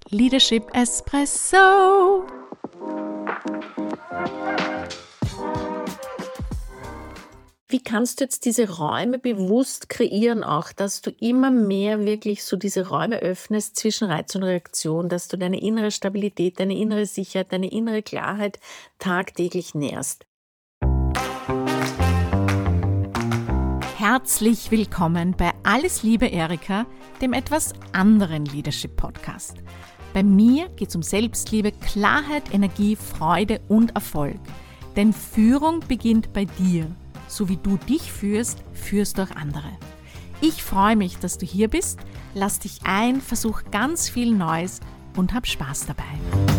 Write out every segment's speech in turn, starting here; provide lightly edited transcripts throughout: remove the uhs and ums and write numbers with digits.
Leadership Espresso. Wie kannst du jetzt diese Räume bewusst kreieren auch, dass du immer mehr wirklich so diese Räume öffnest zwischen Reiz und Reaktion, dass du deine innere Stabilität, deine innere Sicherheit, deine innere Klarheit tagtäglich nährst? Herzlich willkommen bei Alles Liebe Erika, dem etwas anderen Leadership-Podcast. Bei mir geht es um Selbstliebe, Klarheit, Energie, Freude und Erfolg. Denn Führung beginnt bei dir. So wie du dich führst, führst du auch andere. Ich freue mich, dass du hier bist. Lass dich ein, versuch ganz viel Neues und hab Spaß dabei.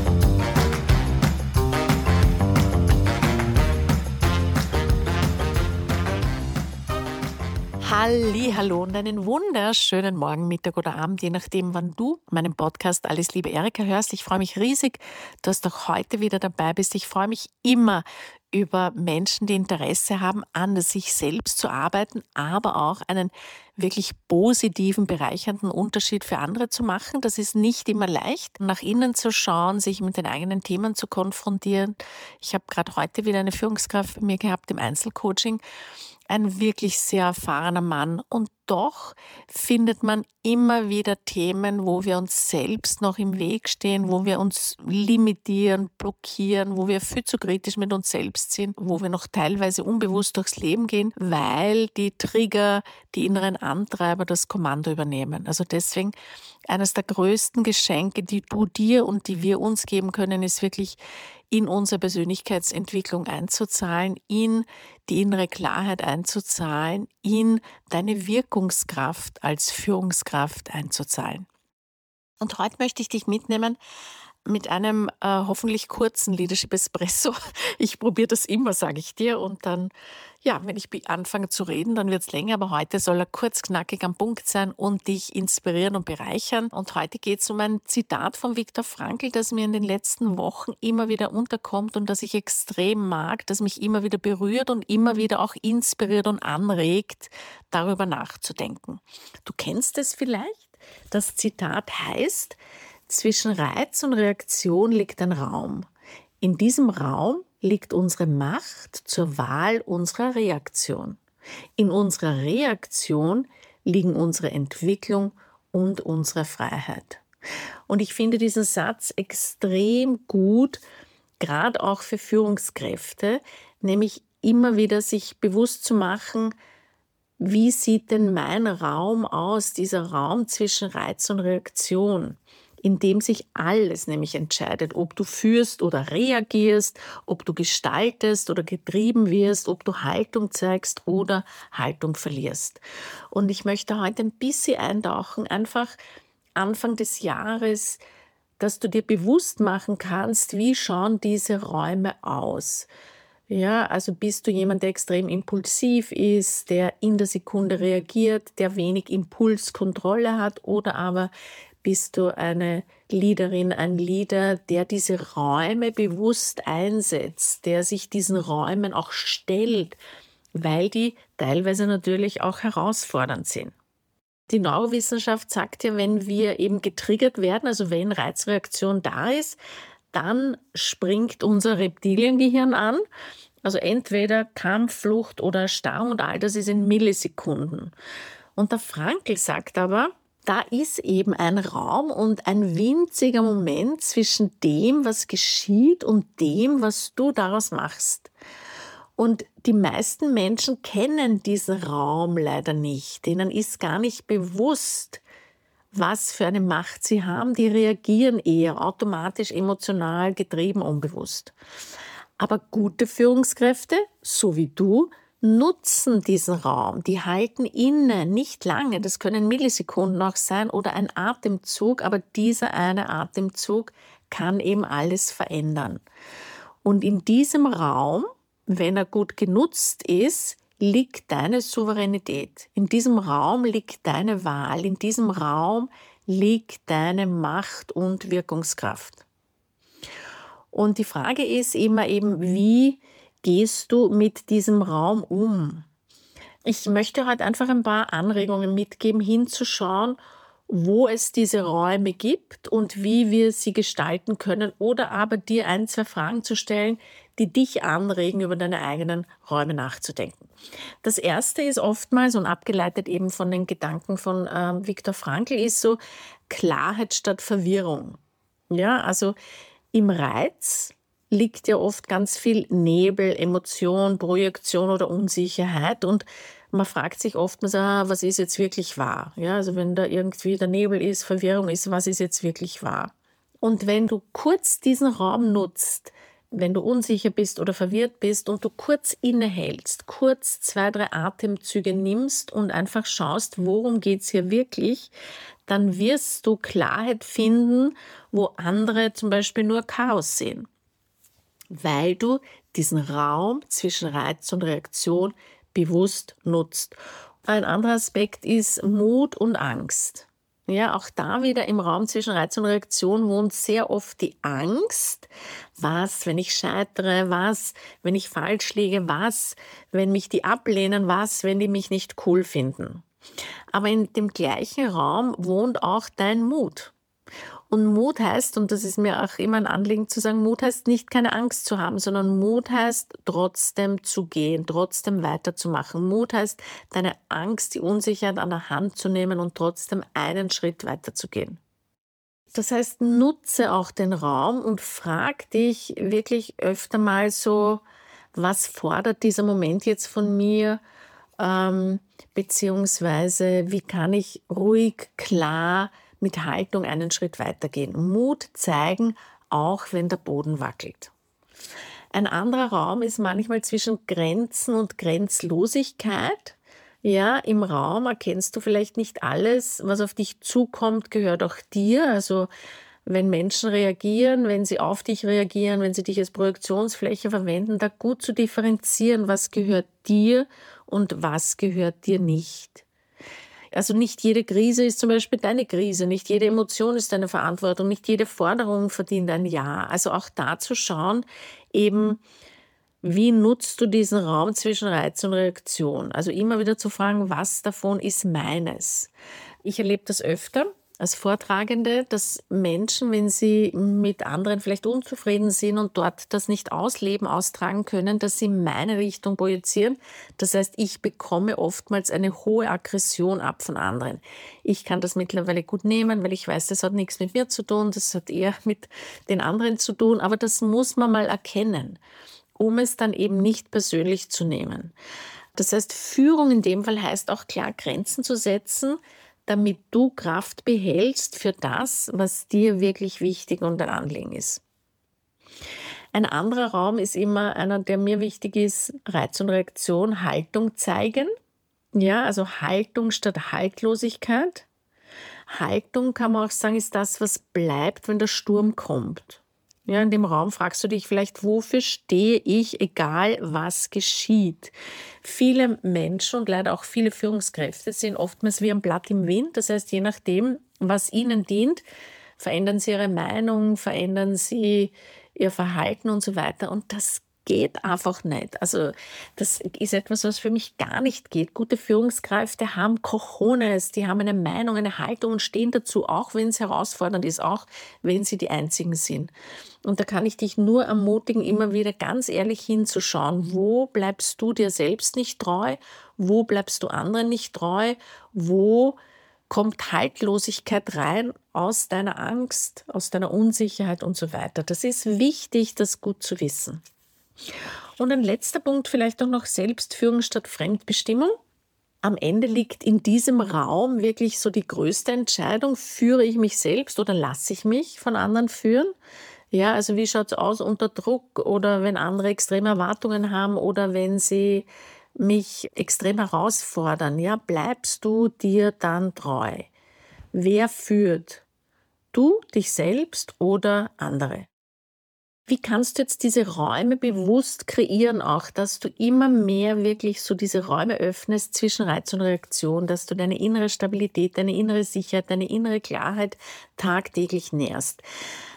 Hallo und einen wunderschönen Morgen, Mittag oder Abend, je nachdem, wann du meinen Podcast Alles Liebe Erika hörst. Ich freue mich riesig, dass du auch heute wieder dabei bist. Ich freue mich immer über Menschen, die Interesse haben, an sich selbst zu arbeiten, aber auch einen wirklich positiven, bereichernden Unterschied für andere zu machen. Das ist nicht immer leicht, nach innen zu schauen, sich mit den eigenen Themen zu konfrontieren. Ich habe gerade heute wieder eine Führungskraft bei mir gehabt im Einzelcoaching, ein wirklich sehr erfahrener Mann, und doch findet man immer wieder Themen, wo wir uns selbst noch im Weg stehen, wo wir uns limitieren, blockieren, wo wir viel zu kritisch mit uns selbst sind, wo wir noch teilweise unbewusst durchs Leben gehen, weil die Trigger, die inneren Antreiber das Kommando übernehmen. Also deswegen eines der größten Geschenke, die du dir und die wir uns geben können, ist wirklich in unsere Persönlichkeitsentwicklung einzuzahlen, in die innere Klarheit einzuzahlen, in deine Wirkungskraft als Führungskraft einzuzahlen. Und heute möchte ich dich mitnehmen mit einem hoffentlich kurzen Leadership Espresso. Ich probiere das immer, sage ich dir. Und dann, ja, wenn ich anfange zu reden, dann wird es länger. Aber heute soll er kurz, knackig am Punkt sein und dich inspirieren und bereichern. Und heute geht es um ein Zitat von Viktor Frankl, das mir in den letzten Wochen immer wieder unterkommt und das ich extrem mag, das mich immer wieder berührt und immer wieder auch inspiriert und anregt, darüber nachzudenken. Du kennst es vielleicht? Das Zitat heißt: Zwischen Reiz und Reaktion liegt ein Raum. In diesem Raum liegt unsere Macht zur Wahl unserer Reaktion. In unserer Reaktion liegen unsere Entwicklung und unsere Freiheit. Und ich finde diesen Satz extrem gut, gerade auch für Führungskräfte, nämlich immer wieder sich bewusst zu machen, wie sieht denn mein Raum aus, dieser Raum zwischen Reiz und Reaktion, in dem sich alles nämlich entscheidet, ob du führst oder reagierst, ob du gestaltest oder getrieben wirst, ob du Haltung zeigst oder Haltung verlierst. Und ich möchte heute ein bisschen eintauchen, einfach Anfang des Jahres, dass du dir bewusst machen kannst, wie schauen diese Räume aus. Ja, also bist du jemand, der extrem impulsiv ist, der in der Sekunde reagiert, der wenig Impulskontrolle hat, oder aber bist du eine Leaderin, ein Leader, der diese Räume bewusst einsetzt, der sich diesen Räumen auch stellt, weil die teilweise natürlich auch herausfordernd sind. Die Neurowissenschaft sagt ja, wenn wir eben getriggert werden, also wenn Reizreaktion da ist, dann springt unser Reptiliengehirn an. Also entweder Kampf, Flucht oder Erstarrung, und all das ist in Millisekunden. Und der Frankl sagt aber, da ist eben ein Raum und ein winziger Moment zwischen dem, was geschieht, und dem, was du daraus machst. Und die meisten Menschen kennen diesen Raum leider nicht. Denen ist gar nicht bewusst, was für eine Macht sie haben. Die reagieren eher automatisch, emotional, getrieben, unbewusst. Aber gute Führungskräfte, so wie du, nutzen diesen Raum. Die halten inne, nicht lange. Das können Millisekunden auch sein oder ein Atemzug, aber dieser eine Atemzug kann eben alles verändern. Und in diesem Raum, wenn er gut genutzt ist, liegt deine Souveränität. In diesem Raum liegt deine Wahl. In diesem Raum liegt deine Macht und Wirkungskraft. Und die Frage ist immer eben, wie gehst du mit diesem Raum um? Ich möchte heute einfach ein paar Anregungen mitgeben, hinzuschauen, wo es diese Räume gibt und wie wir sie gestalten können oder aber dir 1, 2 Fragen zu stellen, die dich anregen, über deine eigenen Räume nachzudenken. Das erste ist oftmals und abgeleitet eben von den Gedanken von Viktor Frankl ist so Klarheit statt Verwirrung. Ja, also im Reiz liegt ja oft ganz viel Nebel, Emotion, Projektion oder Unsicherheit und man fragt sich oftmals, was ist jetzt wirklich wahr? Ja, also wenn da irgendwie der Nebel ist, Verwirrung ist, was ist jetzt wirklich wahr? Und wenn du kurz diesen Raum nutzt, wenn du unsicher bist oder verwirrt bist und du kurz innehältst, kurz 2, 3 Atemzüge nimmst und einfach schaust, worum geht es hier wirklich, dann wirst du Klarheit finden, wo andere zum Beispiel nur Chaos sehen, weil du diesen Raum zwischen Reiz und Reaktion bewusst nutzt. Ein anderer Aspekt ist Mut und Angst. Ja, auch da wieder im Raum zwischen Reiz und Reaktion wohnt sehr oft die Angst. Was, wenn ich scheitere? Was, wenn ich falsch liege? Was, wenn mich die ablehnen? Was, wenn die mich nicht cool finden? Aber in dem gleichen Raum wohnt auch dein Mut. Und Mut heißt, und das ist mir auch immer ein Anliegen zu sagen, Mut heißt nicht keine Angst zu haben, sondern Mut heißt trotzdem zu gehen, trotzdem weiterzumachen. Mut heißt, deine Angst, die Unsicherheit an der Hand zu nehmen und trotzdem einen Schritt weiterzugehen. Das heißt, nutze auch den Raum und frag dich wirklich öfter mal so, was fordert dieser Moment jetzt von mir? Beziehungsweise wie kann ich ruhig, klar mit Haltung einen Schritt weitergehen. Mut zeigen, auch wenn der Boden wackelt. Ein anderer Raum ist manchmal zwischen Grenzen und Grenzlosigkeit. Ja, im Raum erkennst du vielleicht nicht alles, was auf dich zukommt, gehört auch dir. Also wenn Menschen reagieren, wenn sie auf dich reagieren, wenn sie dich als Projektionsfläche verwenden, da gut zu differenzieren, was gehört dir und was gehört dir nicht. Also nicht jede Krise ist zum Beispiel deine Krise, nicht jede Emotion ist deine Verantwortung, nicht jede Forderung verdient ein Ja. Also auch da zu schauen, eben, wie nutzt du diesen Raum zwischen Reiz und Reaktion? Also immer wieder zu fragen, was davon ist meines? Ich erlebe das öfter als Vortragende, dass Menschen, wenn sie mit anderen vielleicht unzufrieden sind und dort das nicht ausleben, austragen können, dass sie in meine Richtung projizieren. Das heißt, ich bekomme oftmals eine hohe Aggression ab von anderen. Ich kann das mittlerweile gut nehmen, weil ich weiß, das hat nichts mit mir zu tun, das hat eher mit den anderen zu tun, aber das muss man mal erkennen, um es dann eben nicht persönlich zu nehmen. Das heißt, Führung in dem Fall heißt auch klar Grenzen zu setzen, damit du Kraft behältst für das, was dir wirklich wichtig und ein Anliegen ist. Ein anderer Raum ist immer einer, der mir wichtig ist, Reiz und Reaktion, Haltung zeigen. Ja, also Haltung statt Haltlosigkeit. Haltung, kann man auch sagen, ist das, was bleibt, wenn der Sturm kommt. Ja, in dem Raum fragst du dich vielleicht, wofür stehe ich, egal was geschieht. Viele Menschen und leider auch viele Führungskräfte sind oftmals wie ein Blatt im Wind. Das heißt, je nachdem, was ihnen dient, verändern sie ihre Meinung, verändern sie ihr Verhalten und so weiter. Und das geht einfach nicht. Also das ist etwas, was für mich gar nicht geht. Gute Führungskräfte haben Cojones, die haben eine Meinung, eine Haltung und stehen dazu, auch wenn es herausfordernd ist, auch wenn sie die Einzigen sind. Und da kann ich dich nur ermutigen, immer wieder ganz ehrlich hinzuschauen, wo bleibst du dir selbst nicht treu, wo bleibst du anderen nicht treu, wo kommt Haltlosigkeit rein aus deiner Angst, aus deiner Unsicherheit und so weiter. Das ist wichtig, das gut zu wissen. Und ein letzter Punkt vielleicht auch noch Selbstführung statt Fremdbestimmung. Am Ende liegt in diesem Raum wirklich so die größte Entscheidung, führe ich mich selbst oder lasse ich mich von anderen führen? Ja, also wie schaut es aus unter Druck oder wenn andere extreme Erwartungen haben oder wenn sie mich extrem herausfordern? Ja, bleibst du dir dann treu? Wer führt? Du, dich selbst oder andere? Wie kannst du jetzt diese Räume bewusst kreieren auch, dass du immer mehr wirklich so diese Räume öffnest zwischen Reiz und Reaktion, dass du deine innere Stabilität, deine innere Sicherheit, deine innere Klarheit tagtäglich nährst?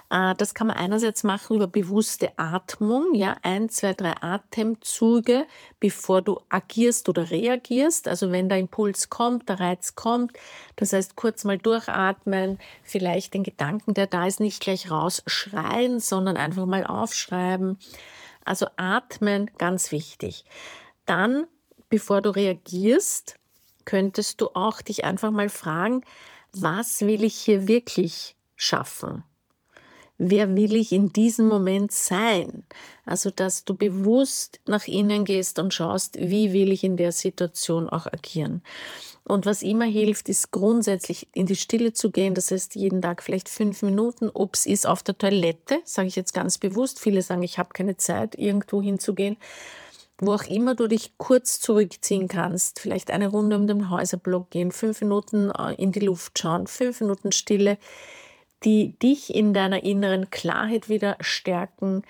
Das kann man einerseits machen über bewusste Atmung, ja, 1, 2, 3 Atemzüge, bevor du agierst oder reagierst. Also wenn der Impuls kommt, der Reiz kommt, das heißt kurz mal durchatmen, vielleicht den Gedanken, der da ist, nicht gleich rausschreien, sondern einfach mal aufschreiben. Also atmen, ganz wichtig. Dann, bevor du reagierst, könntest du auch dich einfach mal fragen, was will ich hier wirklich schaffen? Wer will ich in diesem Moment sein? Also, dass du bewusst nach innen gehst und schaust, wie will ich in der Situation auch agieren. Und was immer hilft, ist grundsätzlich in die Stille zu gehen. Das heißt, jeden Tag vielleicht 5 Minuten, ob es ist auf der Toilette, sage ich jetzt ganz bewusst. Viele sagen, ich habe keine Zeit, irgendwo hinzugehen. Wo auch immer du dich kurz zurückziehen kannst, vielleicht eine Runde um den Häuserblock gehen, 5 Minuten in die Luft schauen, 5 Minuten Stille, die dich in deiner inneren Klarheit wieder stärken,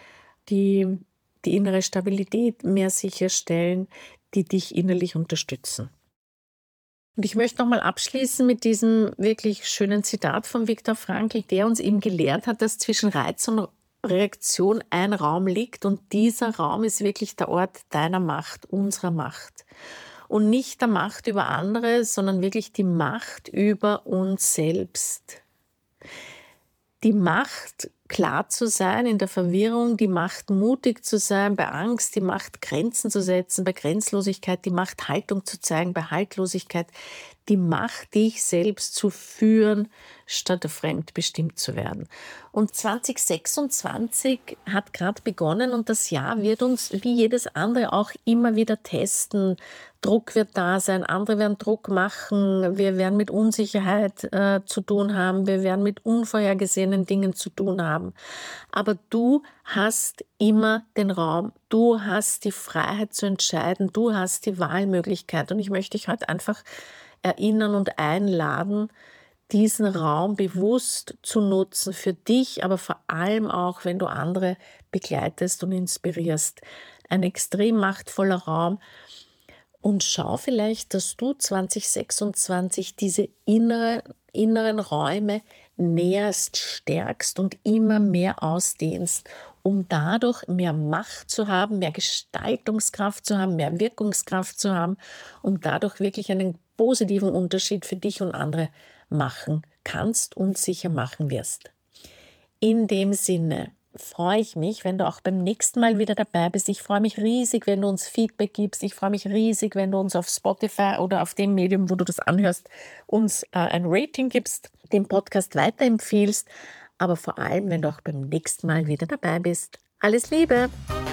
die innere Stabilität mehr sicherstellen, die dich innerlich unterstützen. Und ich möchte nochmal abschließen mit diesem wirklich schönen Zitat von Viktor Frankl, der uns eben gelehrt hat, dass zwischen Reiz und Reaktion ein Raum liegt und dieser Raum ist wirklich der Ort deiner Macht, unserer Macht. Und nicht der Macht über andere, sondern wirklich die Macht über uns selbst. Die Macht, klar zu sein in der Verwirrung, die Macht, mutig zu sein bei Angst, die Macht, Grenzen zu setzen bei Grenzlosigkeit, die Macht, Haltung zu zeigen bei Haltlosigkeit, die Macht, dich selbst zu führen, statt fremdbestimmt zu werden. Und 2026 hat gerade begonnen und das Jahr wird uns wie jedes andere auch immer wieder testen. Druck wird da sein, andere werden Druck machen, wir werden mit Unsicherheit zu tun haben, wir werden mit unvorhergesehenen Dingen zu tun haben. Aber du hast immer den Raum, du hast die Freiheit zu entscheiden, du hast die Wahlmöglichkeit und ich möchte dich heute einfach erinnern und einladen, diesen Raum bewusst zu nutzen für dich, aber vor allem auch, wenn du andere begleitest und inspirierst. Ein extrem machtvoller Raum. Und schau vielleicht, dass du 2026 diese inneren Räume näherst, stärkst und immer mehr ausdehnst, um dadurch mehr Macht zu haben, mehr Gestaltungskraft zu haben, mehr Wirkungskraft zu haben, um dadurch wirklich einen positiven Unterschied für dich und andere machen kannst und sicher machen wirst. In dem Sinne freue ich mich, wenn du auch beim nächsten Mal wieder dabei bist. Ich freue mich riesig, wenn du uns Feedback gibst. Ich freue mich riesig, wenn du uns auf Spotify oder auf dem Medium, wo du das anhörst, uns ein Rating gibst, den Podcast weiterempfiehlst, aber vor allem, wenn du auch beim nächsten Mal wieder dabei bist. Alles Liebe!